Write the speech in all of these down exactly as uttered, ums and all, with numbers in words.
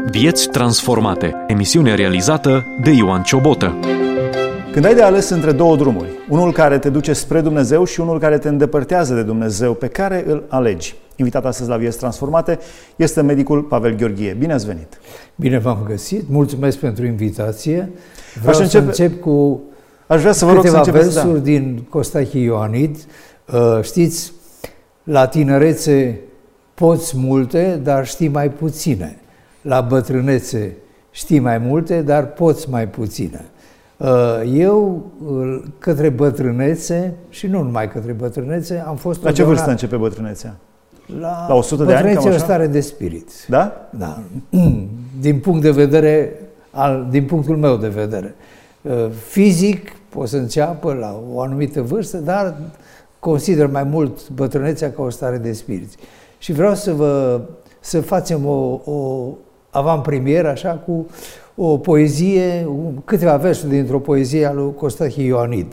Vieți transformate. Emisiune realizată de Ioan Ciobotă. Când ai de ales între două drumuri, unul care te duce spre Dumnezeu și unul care te îndepărtează de Dumnezeu, pe care îl alegi? Invitat astăzi la Vieți Transformate este medicul Pavel Gheorghie. Bine ați venit! Bine v-am găsit, mulțumesc pentru invitație. Vreau Aș să începe... încep cu Aș vrea să vă rog câteva să începeți, versuri da. din Costache Ioanid. Știți, la tinerețe poți multe, dar știi mai puține. La bătrânețe știi mai multe, dar poți mai puține. Eu, către bătrânețe, și nu numai către bătrânețe, am fost... La ce vârstă începe bătrânețea? La, la o sută de ani, cam bătrânețe așa? o stare de spirit. Da? Da. Din punct de vedere, al, din punctul meu de vedere. Fizic, poți să înceapă la o anumită vârstă, dar consider mai mult bătrânețea ca o stare de spirit. Și vreau să vă să facem o, o avantpremieră, așa, cu o poezie, câteva versuri dintr-o poezie a lui Costache Ioanid.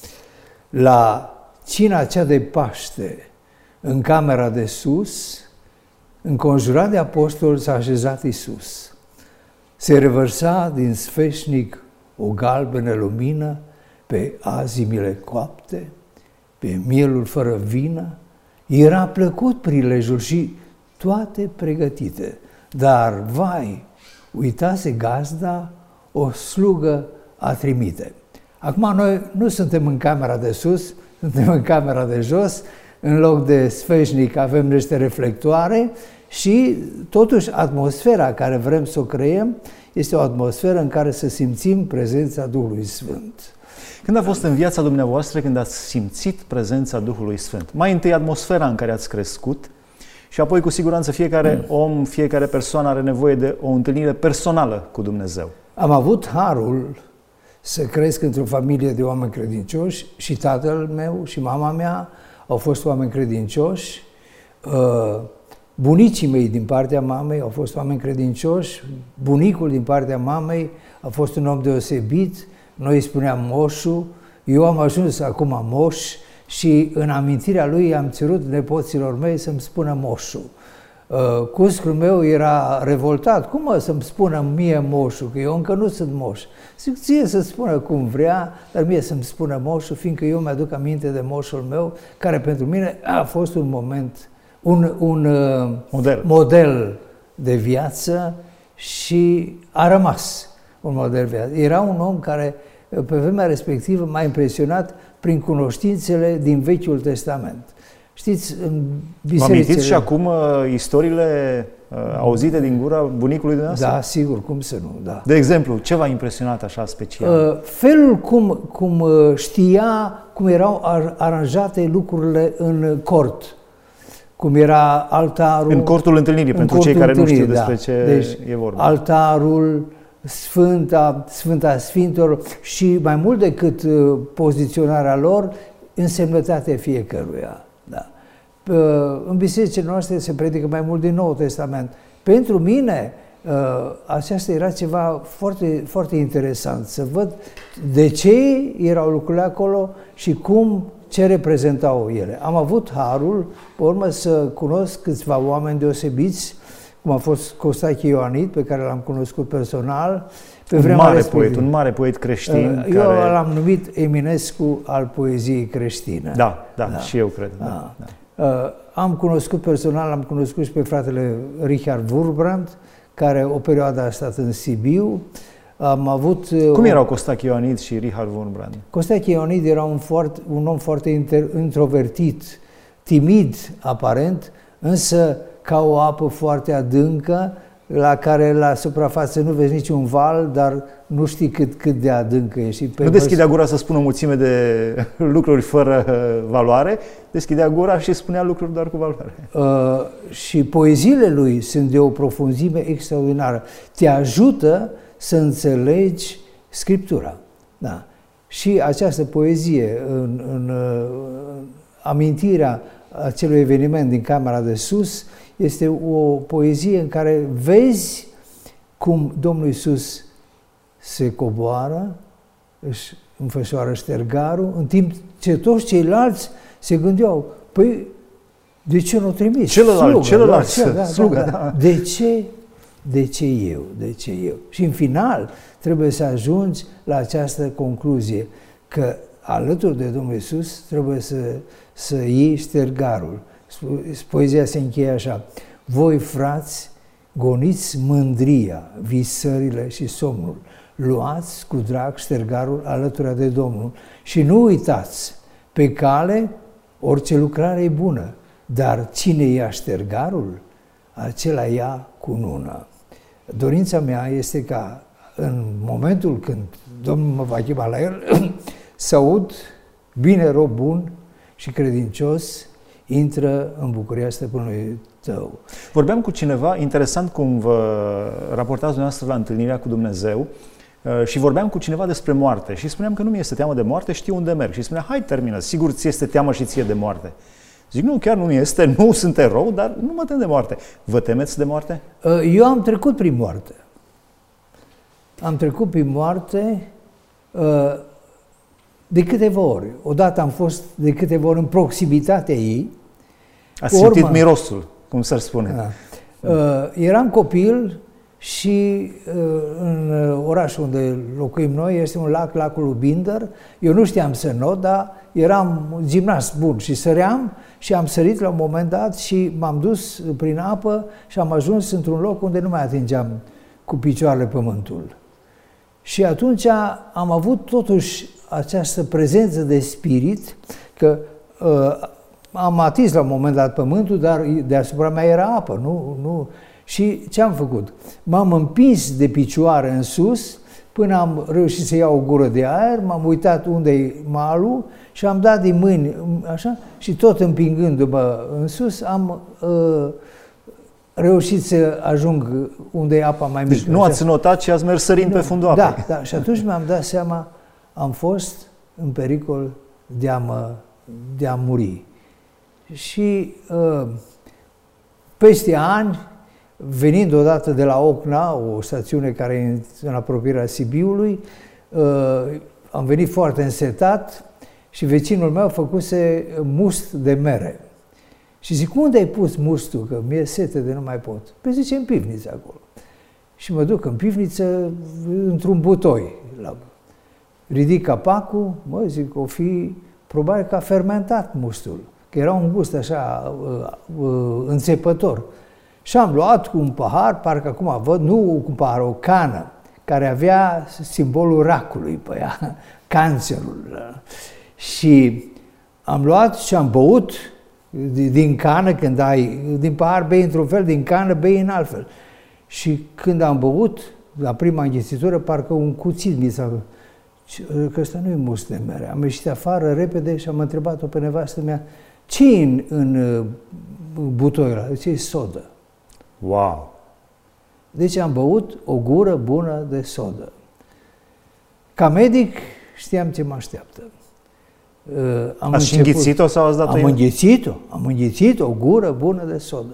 La cina cea de Paște, în camera de sus, înconjurat de apostoli, s-a așezat Iisus. Se revărsa din sfeșnic o galbenă lumină pe azimile coapte, pe mielul fără vină. Era plăcut prilejul și toate pregătite. Dar, vai, uitase gazda, o slugă a trimite. Acum noi nu suntem în camera de sus, suntem în camera de jos. În loc de sfeșnic avem niște reflectoare și totuși atmosfera care vrem să o creăm este o atmosferă în care să simțim prezența Duhului Sfânt. Când a fost în viața dumneavoastră când ați simțit prezența Duhului Sfânt? Mai întâi atmosfera în care ați crescut și apoi cu siguranță fiecare om, fiecare persoană are nevoie de o întâlnire personală cu Dumnezeu. Am avut harul să cresc într-o familie de oameni credincioși și tatăl meu și mama mea au fost oameni credincioși, bunicii mei din partea mamei au fost oameni credincioși, bunicul din partea mamei a fost un om deosebit, noi îi spuneam moșu, eu am ajuns acum moș și în amintirea lui am cerut nepoților mei să-mi spună moșu. Cuscul meu era revoltat, cum mă să-mi spună mie moșu, că eu încă nu sunt moș. Zic, ție să spună cum vrea, dar mie să-mi spună moșu, fiindcă eu mi-aduc aminte de moșul meu, care pentru mine a fost un moment, un, un model. model de viață și a rămas un model de viață. Era un om care pe vremea respectivă m-a impresionat prin cunoștințele din Vechiul Testament. Știți, în bisericile... Vă amintiți și acum uh, istoriile uh, auzite din gura bunicului dumneavoastră? Da, sigur, cum să nu, da. De exemplu, ce v-a impresionat așa special? Uh, felul cum, cum știa, cum erau aranjate lucrurile în cort. Cum era altarul... În cortul întâlnirii, în pentru cei care nu știu despre da. ce deci, e vorba. Altarul, Sfânta, Sfânta Sfintelor și mai mult decât uh, poziționarea lor, însemnătatea fiecăruia. Da. În bisericile noastre se predică mai mult din Noul Testament. Pentru mine, aceasta era ceva foarte, foarte interesant, să văd de ce erau lucrurile acolo și cum, ce reprezentau ele. Am avut harul, pe urmă, să cunosc câțiva oameni deosebiți, cum a fost Costache Ioanid, pe care l-am cunoscut personal. Pe un mare poet, un mare poet creștin. Eu care... l-am numit Eminescu al poeziei creștine. Da, da, da, și eu cred. Da. Da. Da. Am cunoscut personal, am cunoscut și pe fratele Richard Wurbrand, care o perioadă a stat în Sibiu. Am avut... Cum o... erau Costache Ioanid și Richard Wurbrand? Costache Ioanid era un, foarte, un om foarte inter, introvertit, timid aparent, însă ca o apă foarte adâncă, la care la suprafață nu vezi niciun val, dar nu știi cât, cât de adâncă e. Și pe nu deschidea gura să spună o mulțime de lucruri fără valoare, deschidea gura și spunea lucruri doar cu valoare. Uh, și poeziile lui sunt de o profunzime extraordinară. Te ajută să înțelegi Scriptura. Da. Și această poezie, în, în, în amintirea acelui eveniment din camera de sus, este o poezie în care vezi cum Domnul Iisus se coboară, își înfășoară ștergarul, în timp ce toți ceilalți se gândeau, păi, de ce nu trimis? Celălalt, slugă, celălalt, da, da, slugă, da, da. da. De ce De ce eu? De ce eu? Și în final trebuie să ajungi la această concluzie că alături de Domnul Iisus trebuie să, să iei ștergarul. Poezia se încheie așa: voi, frați, goniți mândria, visările și somnul, luați cu drag ștergarul alături de Domnul și nu uitați, pe cale orice lucrare e bună, dar cine ia ștergarul, acela ia cunună. Dorința mea este ca în momentul când Domnul mă va chema la el, să aud: bine, rob bun și credincios, intră în bucuria stăpânului tău. Vorbeam cu cineva, interesant cum vă raportați dumneavoastră la întâlnirea cu Dumnezeu, și vorbeam cu cineva despre moarte și spuneam că nu mi este teamă de moarte, știu unde merg. Și spunea: hai, termină, sigur ți este teamă și ție de moarte. Zic: nu, chiar nu mi este, nu sunt erou, dar nu mă tem de moarte. Vă temeți de moarte? Eu am trecut prin moarte. Am trecut prin moarte de câteva ori. Odată am fost de câteva ori în proximitatea ei. Ați simtit urmă, mirosul, cum s-ar spune. Da. Eram copil și în orașul unde locuim noi este un lac, lacul Binder. Eu nu știam să not, dar eram gimnast bun și săream și am sărit la un moment dat și m-am dus prin apă și am ajuns într-un loc unde nu mai atingeam cu picioarele pământul. Și atunci am avut totuși această prezență de spirit, că uh, am atins la un moment dat pământul, dar deasupra mea era apă, nu... nu. Și ce am făcut? M-am împins de picioare în sus până am reușit să iau o gură de aer, m-am uitat unde e malul și am dat din mâini, așa, și tot împingându-mă în sus, am uh, reușit să ajung unde e apa mai mică. Deci nu ați notat, ci ați mers sărind pe fundul apei. Da, da, și atunci mi-am dat seama, am fost în pericol de a, mă, de a muri. Și uh, peste ani, venind odată de la Ocna, o stațiune care e în apropierea Sibiului, am venit foarte însetat și vecinul meu făcuse must de mere. Și zic: unde ai pus mustul? Că mi-e sete de nu mai pot. Păi zice: în pivniță acolo. Și mă duc în pivniță, într-un butoi. Ridic capacul, mă zic, o fi, probabil că a fermentat mustul, că era un gust așa înțepător. Și am luat cu un pahar, parcă acum văd, nu cu un pahar, o cană, care avea simbolul racului pe ea, cancerul. Și am luat și am băut din cană, când ai, din pahar bei într-un fel, din cană bei în alt fel. Și când am băut, la prima înghițitură, parcă un cuțit mi s-a... că ăsta nu e must de mere. Am ieșit afară repede și am întrebat-o pe nevastă mea: ce e în, în butoiul ăla? Ce e sodă. Wow! Deci am băut o gură bună de sodă. Ca medic știam ce mă așteaptă. Am ați început, înghițit-o sau ați dat-o? Am înghițit-o, am înghițit o gură bună de sodă.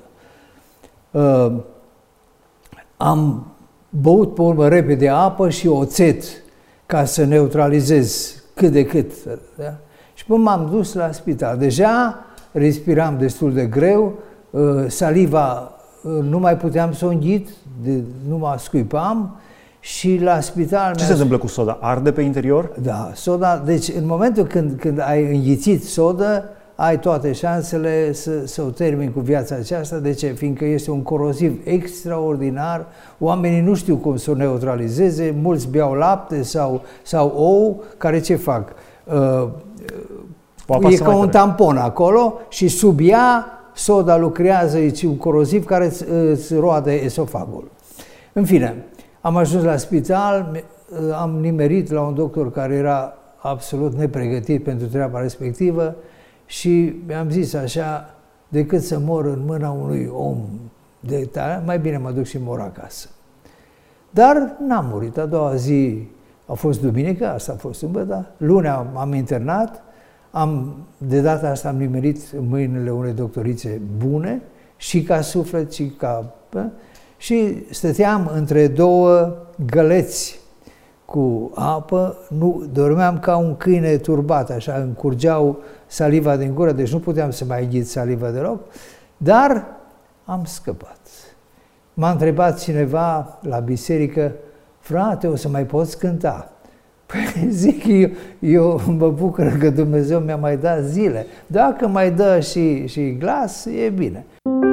Am băut pe urmă repede apă și oțet ca să neutralizez cât de cât. Da? Și până m-am dus la spital. Deja respiram destul de greu, saliva nu mai puteam să o înghit, de, nu mă scuipam și la spital... Ce se întâmplă cu soda? Arde pe interior? Da, soda... Deci în momentul când, când ai înghițit sodă, ai toate șansele să, să o termini cu viața aceasta. De ce? Fiindcă este un coroziv extraordinar, oamenii nu știu cum să o neutralizeze, mulți beau lapte sau, sau ou, care ce fac? Uh, e ca un tampon acolo și sub ea soda lucrează, e un coroziv care îți, îți roade esofagul. În fine, am ajuns la spital, am nimerit la un doctor care era absolut nepregătit pentru treaba respectivă și mi-am zis așa: decât să mor în mâna unui om de tare, mai bine mă duc și mor acasă. Dar n-am murit. A doua zi a fost duminică, asta a fost sâmbătă, lunea m-am internat. Am, de data asta am nimerit în mâinile unei doctorițe bune, și ca suflet, și ca... Bă? Și stăteam între două găleți cu apă, nu, dormeam ca un câine turbat, așa, îmi curgeau saliva din gură, deci nu puteam să mai înghit saliva deloc, dar am scăpat. M-a întrebat cineva la biserică, frate, o să mai poți cânta? Păi zic, eu, eu mă bucur că Dumnezeu mi-a mai dat zile. Dacă mai dă și, și glas, e bine.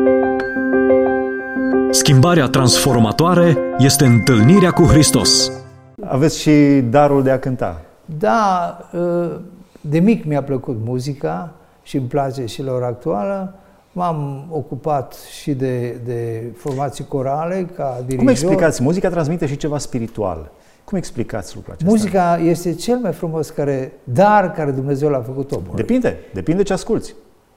Schimbarea transformatoare este întâlnirea cu Hristos. Aveți și darul de a cânta. Da, de mic mi-a plăcut muzica și îmi place și la ora actuală. M-am ocupat și de, de formații corale ca dirijor. Cum explicați? Muzica transmite și ceva spiritual. Cum explicați lucrul acesta? Muzica este cel mai frumos care, dar care Dumnezeu l-a făcut omului. Depinde, depinde ce asculți.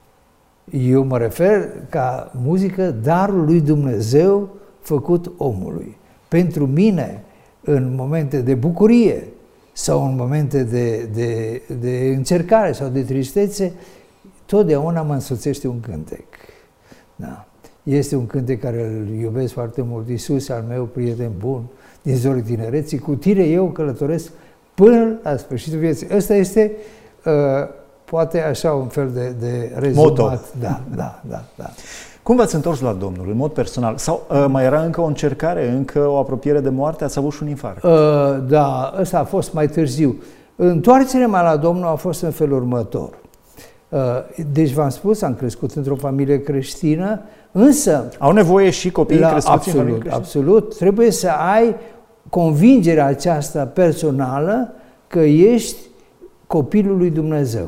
Eu mă refer ca muzică darul lui Dumnezeu făcut omului. Pentru mine, în momente de bucurie sau în momente de, de, de încercare sau de tristețe, totdeauna mă însoțește un cântec. Da. Este un cântec care îl iubesc foarte mult. Iisus, al meu prieten bun, din zorii tinereții, cu tine eu călătoresc până la sfârșitul vieții. Ăsta este, uh, poate așa, un fel de, de rezumat. Moto. Da, da, da, da. Cum v-ați întors la Domnul, în mod personal? Sau uh, mai era încă o încercare, încă o apropiere de moarte? Ați avut și un infarct? Uh, da, ăsta a fost mai târziu. Întoarcerea mea la Domnul a fost în felul următor. Uh, deci v-am spus, am crescut într-o familie creștină, însă... Au nevoie și copiii la, crescuți absolut, în familie creștină? Absolut. Trebuie să ai convingerea aceasta personală că ești copilul lui Dumnezeu.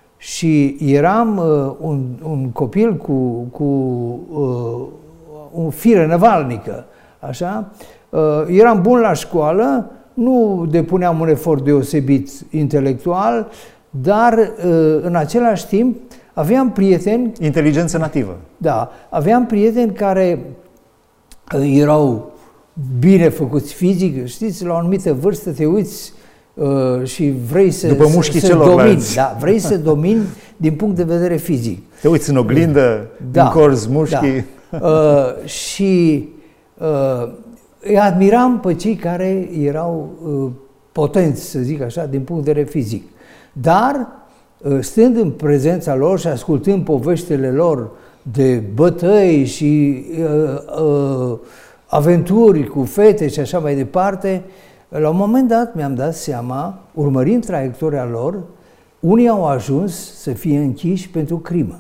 Și eram uh, un, un copil cu, cu uh, o fire năvalnică, așa. Uh, eram bun la școală, nu depuneam un efort deosebit intelectual, dar uh, în același timp aveam prieteni... Inteligență nativă. Da, aveam prieteni care uh, erau bine făcuți fizic, știți, la o anumită vârstă te uiți uh, și vrei să, După mușchii să, să celorlalți. domini, da, vrei să domini din punct de vedere fizic. Te uiți în oglindă, Da, încorzi mușchii. Da. Uh, și uh, îi admiram pe cei care erau uh, potenți, să zic așa, din punct de vedere fizic. Dar, uh, stând în prezența lor și ascultând poveștile lor de bătăi și uh, uh, aventuri cu fete și așa mai departe, la un moment dat mi-am dat seama, urmărind traiectoria lor, unii au ajuns să fie închiși pentru crimă.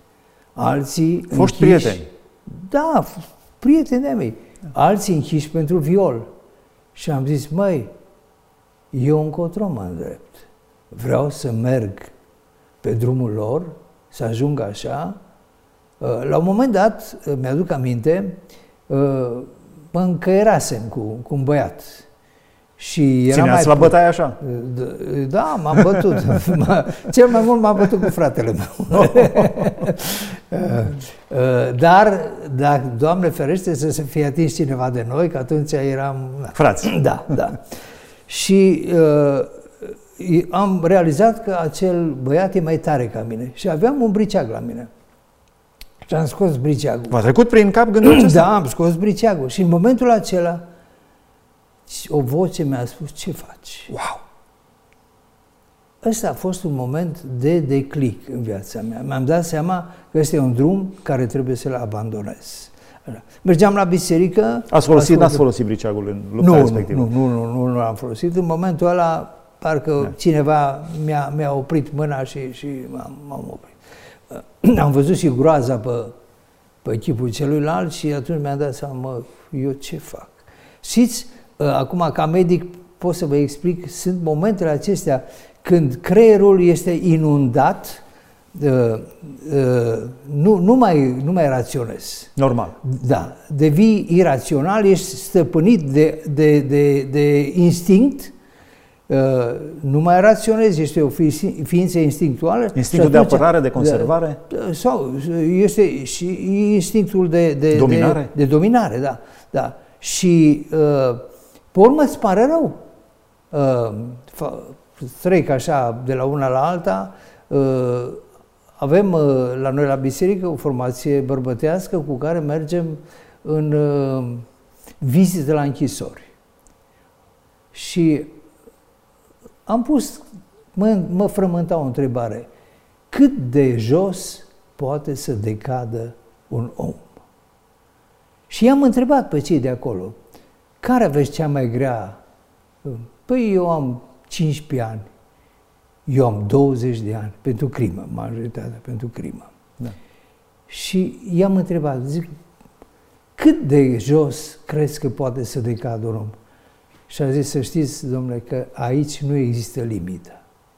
Alții Foști închiși, prieteni. Da, prieteni de mei. Alții închiși pentru viol. Și am zis, măi, eu încotro mă îndrept. Vreau să merg pe drumul lor, să ajung așa. La un moment dat, mi-aduc aminte, mă încăierasem cu, cu un băiat. Și era Țineați mai la bătaie așa? Da, m-am bătut. Cel mai mult m-am bătut cu fratele meu. Dar, dacă, Doamne ferește, să se fie atins cineva de noi, că atunci eram... Frați. Da, da. Și uh, am realizat că acel băiat e mai tare ca mine. Și aveam un briceag la mine. Și am scos briceagul. V-a trecut prin cap gândul acesta? Da, am scos briceagul. Și în momentul acela, o voce mi-a spus, ce faci? Wow! Ăsta a fost un moment de declic în viața mea. Mi-am dat seama că este un drum care trebuie să-l abandonez. Mergeam la biserică... Ați folosit, n-ați folosit briceagul în lupta nu, respectivă? Nu, nu, nu, nu, nu l-am folosit. În momentul ăla, parcă da. cineva mi-a, mi-a oprit mâna și, și m-am, m-am oprit. Am văzut și groaza pe, pe chipul celuilalt și atunci mi-am dat seama, mă, eu ce fac? Știți, acum, ca medic, pot să vă explic, sunt momentele acestea când creierul este inundat, uh, uh, nu, nu, mai, nu mai raționezi. Normal. Da, devii irațional, ești stăpânit de, de, de, de instinct, uh, nu mai raționezi, ești o ființă instinctuală. Instinctul atunci, de apărare, de conservare? Da, sau este și instinctul de, de, dominare? de, de dominare, da. da. Și uh, pe urmă îți pare rău. Uh, trec așa de la una la alta. Uh, avem uh, la noi la biserică o formație bărbătească cu care mergem în uh, vizite la închisori. Și am pus, mă, mă frământa o întrebare. Cât de jos poate să decadă un om? Și i-am întrebat pe cei de acolo, care aveți cea mai grea? Păi eu am cincisprezece ani, eu am douăzeci de ani, pentru crimă, majoritatea pentru crimă. Da. Și i-am întrebat, zic, cât de jos crezi că poate să decadă un om? Și a zis, să știți, domnule, că aici nu există limită.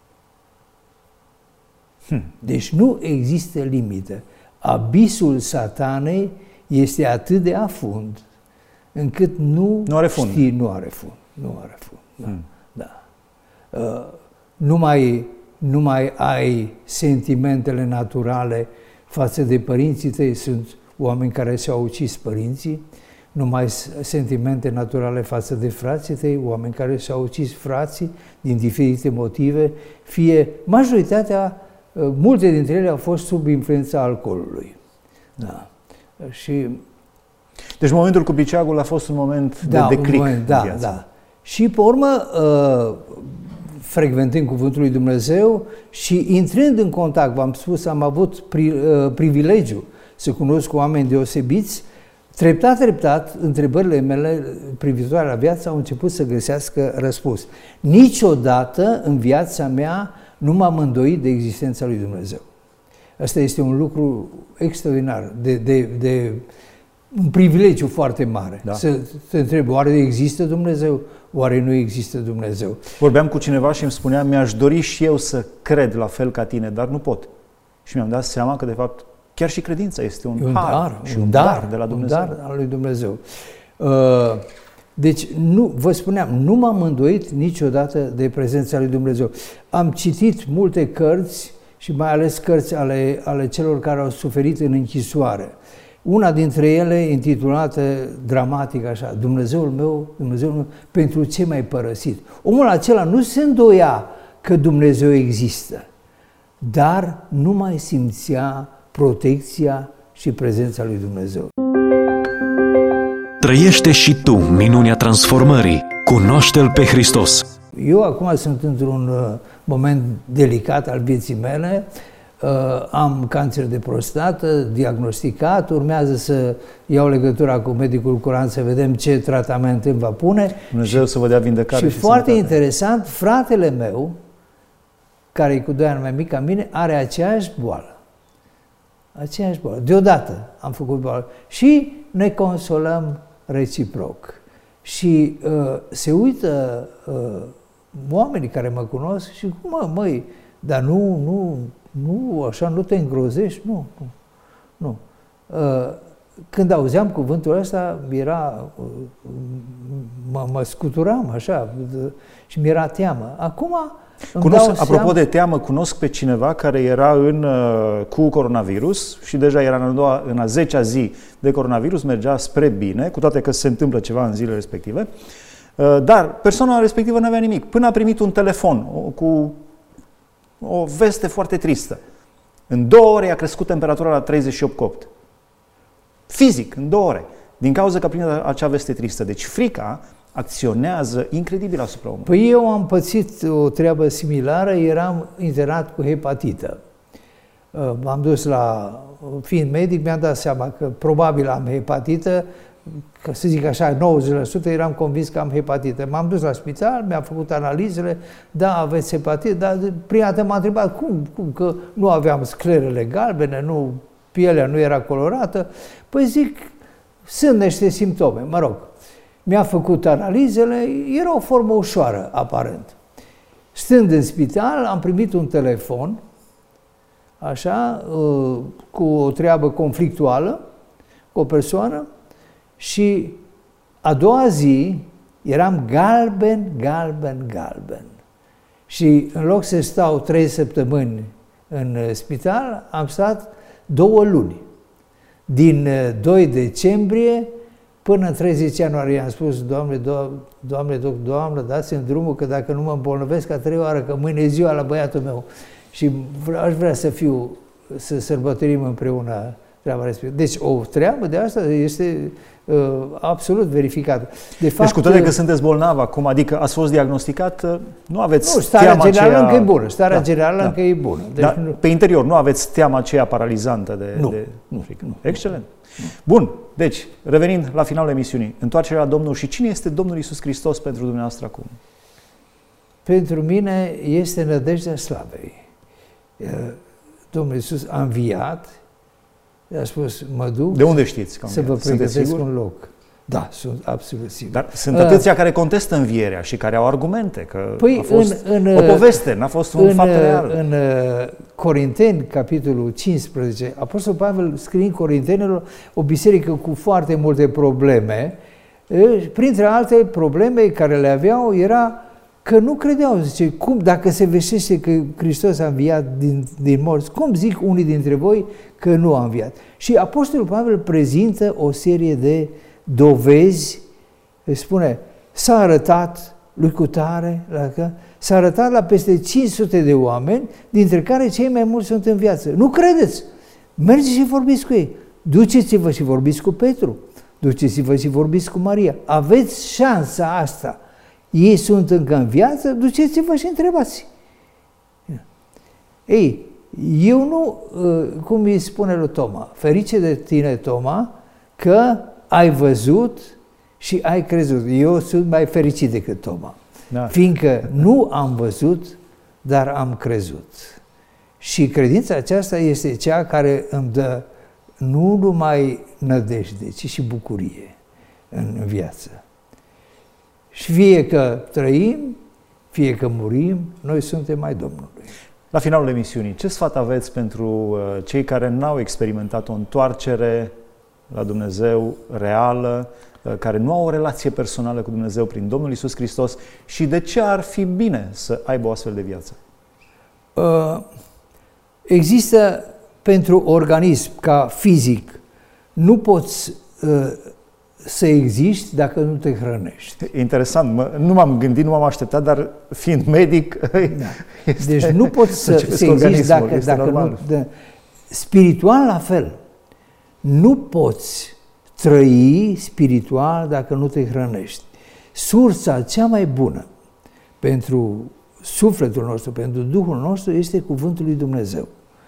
Hmm. Deci nu există limită. Abisul satanei este atât de afund, încât nu, nu are fund. Știi, nu are fund. Nu are fund. Da. Hmm. Da. Uh, nu mai, nu mai ai sentimentele naturale față de părinții tăi, sunt oameni care și-au ucis părinții, nu mai ai sentimente naturale față de frații tăi, oameni care și-au ucis frații din diferite motive, fie majoritatea, multe dintre ele au fost sub influența alcoolului. Da. Și deci momentul cu briceagul a fost un moment da, de decric moment, da, în viață. Da. Și pe urmă, uh, frecventând Cuvântul lui Dumnezeu și intrând în contact, v-am spus, am avut pri, uh, privilegiu să cunosc oameni deosebiți, treptat, treptat, întrebările mele privitoare la viață au început să găsească răspuns. Niciodată în viața mea nu m-am îndoit de existența lui Dumnezeu. Asta este un lucru extraordinar, de, de, de un privilegiu foarte mare. Da. Să te întreb, oare există Dumnezeu? Oare nu există Dumnezeu? Vorbeam cu cineva și îmi spunea, mi-aș dori și eu să cred la fel ca tine, dar nu pot. Și mi-am dat seama că, de fapt, chiar și credința este un, un har dar, și un un dar, dar de la Dumnezeu. Un dar al lui Dumnezeu. Deci, nu, vă spuneam, nu m-am îndoit niciodată de prezența lui Dumnezeu. Am citit multe cărți și mai ales cărți ale, ale celor care au suferit în închisoare. Una dintre ele, intitulată dramatic așa, Dumnezeul meu, Dumnezeul meu, pentru ce m-ai părăsit? Omul acela nu se îndoia că Dumnezeu există, dar nu mai simțea protecția și prezența lui Dumnezeu. Trăiește și tu minunea transformării. Cunoaște-L pe Hristos. Eu acum sunt într-un uh, moment delicat al vieții mele. Uh, am cancer de prostată, diagnosticat, urmează să iau legătura cu medicul curant să vedem ce tratament îmi va pune. Dumnezeu și, să vă dea vindecare și, și foarte sănătate. Interesant, fratele meu, care e cu doi ani mai mic ca mine, are aceeași boală. Aceeași boală. Deodată am făcut boală. Și ne consolăm reciproc. Și uh, se uită uh, oamenii care mă cunosc și cum, mă, măi, dar nu, nu, nu, așa, nu te îngrozești? Nu, nu, nu. Uh, când auzeam cuvântul ăsta, era, uh, mă, mă scuturam așa uh, și mi-era teamă. Acum Cunosc, apropo seama... de teamă, cunosc pe cineva care era în, cu coronavirus și deja era în a, doua, în a zecea zi de coronavirus, mergea spre bine, cu toate că se întâmplă ceva în zilele respective, dar persoana respectivă nu avea nimic. Până a primit un telefon cu o veste foarte tristă. În două ore a crescut temperatura la treizeci și opt virgulă opt. Fizic, în două ore. Din cauza că a primit acea veste tristă. Deci frica acționează incredibil asupra omului. Păi eu am pățit o treabă similară, eram internat cu hepatită. M-am dus la, fiind medic, mi-am dat seama că probabil am hepatită, că să zic așa, nouăzeci la sută eram convins că am hepatită. M-am dus la spital, mi-am făcut analizele, da, aveți hepatită, dar prima dată m-a întrebat cum, cum, că nu aveam sclerele galbene, nu, pielea nu era colorată. Păi zic, sunt niște simptome, mă rog. Mi-a făcut analizele, era o formă ușoară, aparent. Stând în spital, am primit un telefon, așa, cu o treabă conflictuală, cu o persoană, și a doua zi eram galben, galben, galben. Și în loc să stau trei săptămâni în spital, am stat două luni. Din doi decembrie până în treizeci ianuarie am spus, Doamne, Doamne, Doamne, Doamne, dați-mi drumul, că dacă nu mă îmbolnăvesc a treia oară, că mâine e ziua la băiatul meu. Și aș vrea să fiu, să sărbătorim împreună treaba respectivă. Deci o treabă de asta este uh, absolut verificată. De fapt, deci cu toate că sunteți bolnav acum, adică ați fost diagnosticat, nu aveți nu, starea teama generală aceea... încă e bună. Starea da, generală da. încă e bună. Deci Dar nu... pe interior nu aveți teama aceea paralizantă de, nu, de nu, frică? Nu, Excelent. Nu. Bun, deci, revenind la finalul emisiunii, întoarcerea la Domnul și cine este Domnul Iisus Hristos pentru dumneavoastră acum? Pentru mine este nădejdea slavei. Domnul Iisus a înviat, a spus, mă duc de unde știți că să vă pregătesc un loc. Da, sunt absolut sigur. Dar sunt atâția uh, care contestă învierea și care au argumente că păi a fost în, în, o poveste, n-a fost un în, fapt real. În Corinteni, capitolul cincisprezece, Apostolul Pavel scrie în Corintenilor o biserică cu foarte multe probleme. Printre alte probleme care le aveau era că nu credeau, zice, cum, dacă se veșește că Hristos a înviat din, din morți, cum zic unii dintre voi că nu a înviat? Și Apostolul Pavel prezintă o serie de dovezi, spune, s-a arătat lui cutare, s-a arătat la peste cinci sute de oameni, dintre care cei mai mulți sunt în viață. Nu credeți? Mergeți și vorbiți cu ei. Duceți-vă și vorbiți cu Petru. Duceți-vă și vorbiți cu Maria. Aveți șansa asta. Ei sunt încă în viață, duceți-vă și întrebați. Ei, eu nu, cum îi spune lui Toma, ferice de tine, Toma, că ai văzut și ai crezut. Eu sunt mai fericit decât Toma, da. Fiindcă nu am văzut, dar am crezut. Și credința aceasta este cea care îmi dă nu numai nădejde, ci și bucurie în viață. Și fie că trăim, fie că murim, noi suntem mai Domnului. La finalul emisiunii, ce sfat aveți pentru cei care n-au experimentat o întoarcere la Dumnezeu reală, care nu au o relație personală cu Dumnezeu prin Domnul Iisus Hristos și de ce ar fi bine să aibă o astfel de viață? Există pentru organism ca fizic, nu poți să existi dacă nu te hrănești. Interesant, mă, nu m-am gândit, nu m-am așteptat, dar fiind medic... Da. Este, deci nu poți să, să existi dacă, dacă nu... De, spiritual la fel. Nu poți trăi spiritual dacă nu te hrănești. Sursa cea mai bună pentru sufletul nostru, pentru Duhul nostru, este Cuvântul lui Dumnezeu.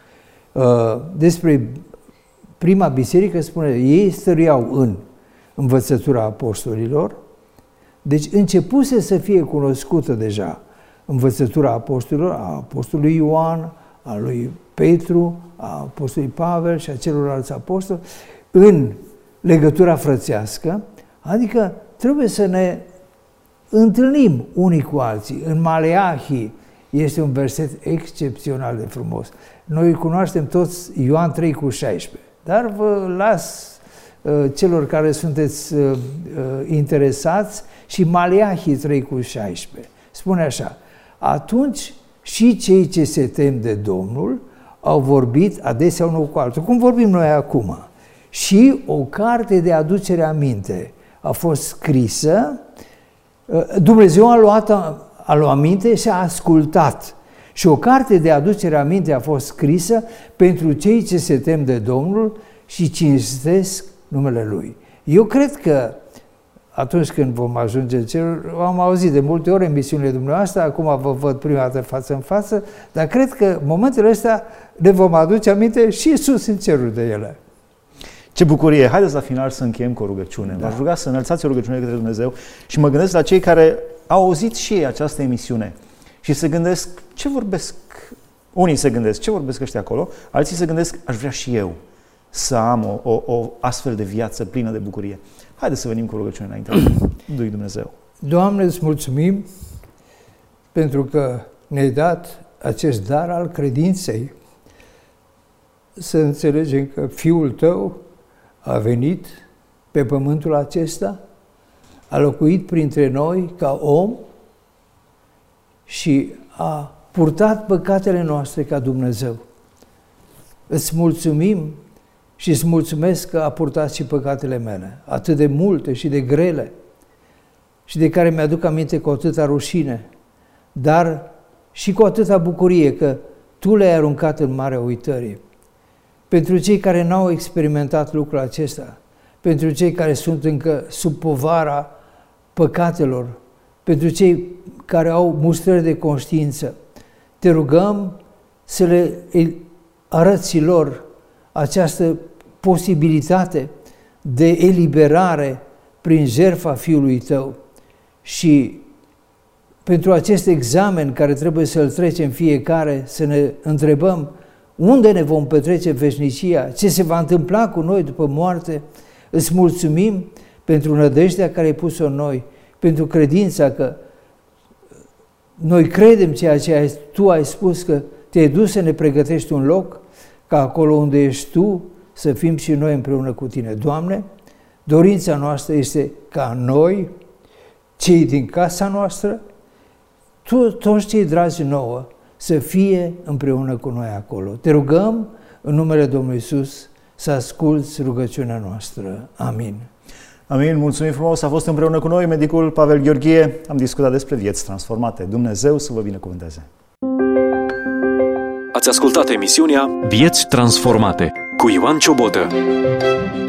Despre prima biserică spune, ei stăreau în învățătura apostolilor, deci începuse să fie cunoscută deja învățătura apostolilor, a apostolului Ioan, a lui Petru, a apostolului Pavel și a celorlalți apostoli, în legătura frățească, adică trebuie să ne întâlnim unii cu alții. În Maleahi este un verset excepțional de frumos. Noi cunoaștem toți Ioan trei cu șaisprezece, dar vă las celor care sunteți uh, interesați și Maleahi trei cu șaisprezece. Spune așa, atunci și cei ce se tem de Domnul au vorbit adesea unul cu altul, cum vorbim noi acum. Și o carte de aducere aminte a fost scrisă, Dumnezeu a luat, a luat aminte și a ascultat. Și o carte de aducere aminte a fost scrisă pentru cei ce se tem de Domnul și cinstesc numele Lui. Eu cred că atunci când vom ajunge în cer, am auzit de multe ori emisiunile dumneavoastră, acum vă văd prima dată față în față, dar cred că momentele astea ne vom aduce aminte și sus în cerul de ele. Ce bucurie! Haideți la final să încheiem cu o rugăciune. Da. V-aș ruga să înălțați o rugăciune către Dumnezeu și mă gândesc la cei care au auzit și ei această emisiune și se gândesc ce vorbesc. Unii se gândesc ce vorbesc ăștia acolo, alții se gândesc aș vrea și eu să am o, o, o astfel de viață plină de bucurie. Haideți să venim cu rugăciune înainte lui Dumnezeu. Doamne, îți mulțumim pentru că ne-ai dat acest dar al credinței, să înțelegem că Fiul Tău a venit pe pământul acesta, a locuit printre noi ca om și a purtat păcatele noastre ca Dumnezeu. Îți mulțumim și îți mulțumesc că a purtat și păcatele mele, atât de multe și de grele, și de care mi-aduc aminte cu atâta rușine, dar și cu atâta bucurie că Tu le-ai aruncat în marea uitării. Pentru cei care n-au experimentat lucrul acesta, pentru cei care sunt încă sub povara păcatelor, pentru cei care au mustrări de conștiință, te rugăm să le arăți lor această posibilitate de eliberare prin jertfa Fiului Tău. Și pentru acest examen care trebuie să-l trecem fiecare, să ne întrebăm unde ne vom petrece veșnicia, ce se va întâmpla cu noi după moarte. Îți mulțumim pentru nădejdea care ai pus-o în noi, pentru credința că noi credem ceea ce ai, Tu ai spus, că Te-ai dus să ne pregătești un loc, ca acolo unde ești Tu să fim și noi împreună cu Tine. Doamne, dorința noastră este ca noi, cei din casa noastră, tu, toți cei dragi nouă, să fie împreună cu noi acolo. Te rugăm în numele Domnului Iisus să asculți rugăciunea noastră. Amin. Amin, mulțumim frumos. A fost împreună cu noi medicul Pavel Gheorghe. Am discutat despre vieți transformate. Dumnezeu să vă binecuvânteze. Ați ascultat emisiunea Vieți transformate cu Ioan Ciobotă.